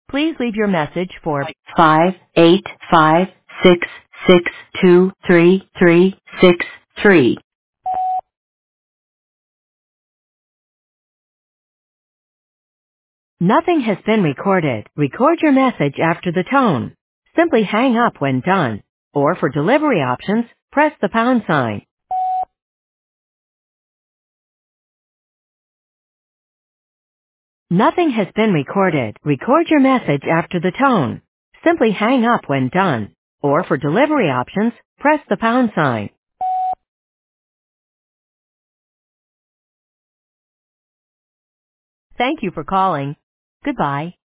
Please leave your message for 58566223363. Nothing has been recorded. Record your message after the tone. Simply hang up when done. Or for delivery options, press the pound sign. Nothing has been recorded. Record your message after the tone. Simply hang up when done. Or for delivery options, press the pound sign. Thank you for calling. Goodbye.